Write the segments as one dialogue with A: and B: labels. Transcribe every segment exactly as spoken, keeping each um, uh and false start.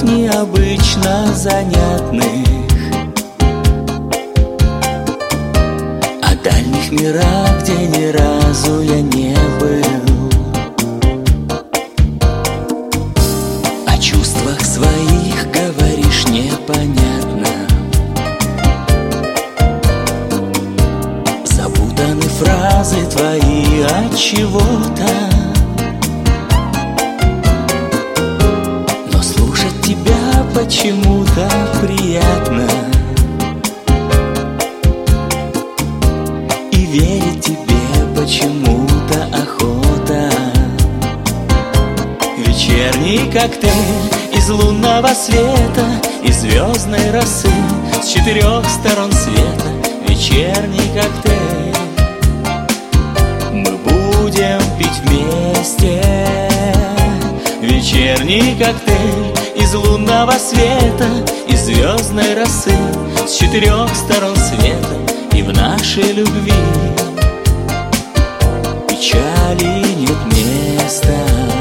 A: необычно занятных, о дальних мирах, где ни разу я не был, о чувствах своих говоришь непонятно. Запутаны фразы твои от чего-то, но слушать тебя почему-то приятно, и верить тебе почему-то охота. Вечерний коктейль из лунного света и звездной росы с четырех сторон света. Вечерний коктейль мы будем пить вместе. Вечерний коктейль из лунного света и звездной росы с четырех сторон света. И в нашей любви печали нет места.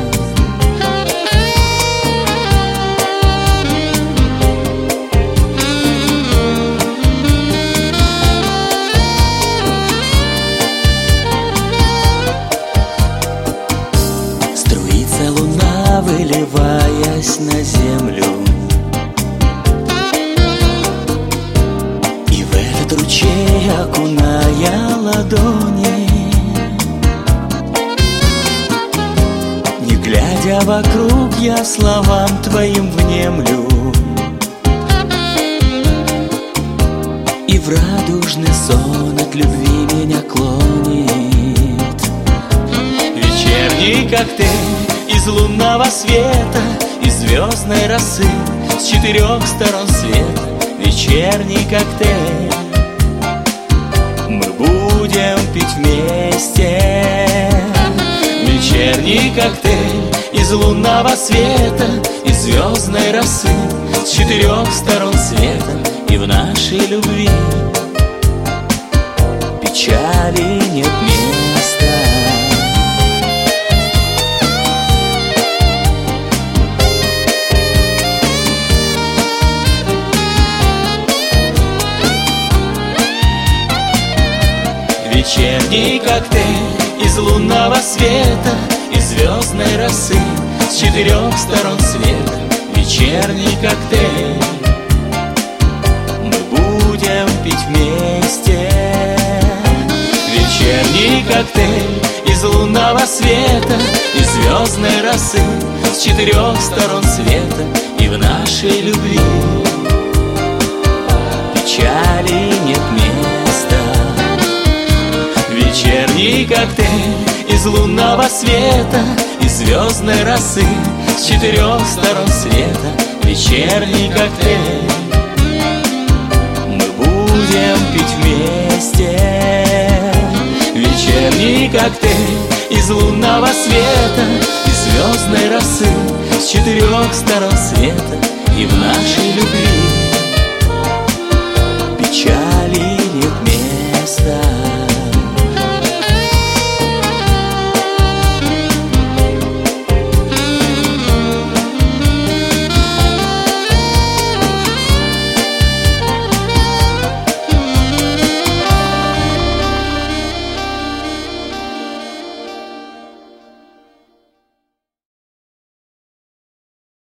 A: Луна, выливаясь на землю, и в этот ручей окуная ладони, не глядя вокруг, я словам твоим внемлю, и в радужный сон от любви меня клонит. Вечерний коктейль из лунного света и звездной росы с четырех сторон света. Вечерний коктейль мы будем пить вместе. Вечерний коктейль из лунного света и звездной росы с четырех сторон света. И в нашей любви печали нет места. Вечерний коктейль из лунного света и звездной росы с четырех сторон света. Вечерний коктейль мы будем пить вместе. Вечерний коктейль из лунного света и звездной росы с четырех сторон света. И в нашей любви печали нет места. Вечерний коктейль из лунного света и звездной росы с четырех сторон света. Вечерний коктейль мы будем пить вместе. Вечерний коктейль из лунного света и звездной росы с четырех сторон света. И в нашей любви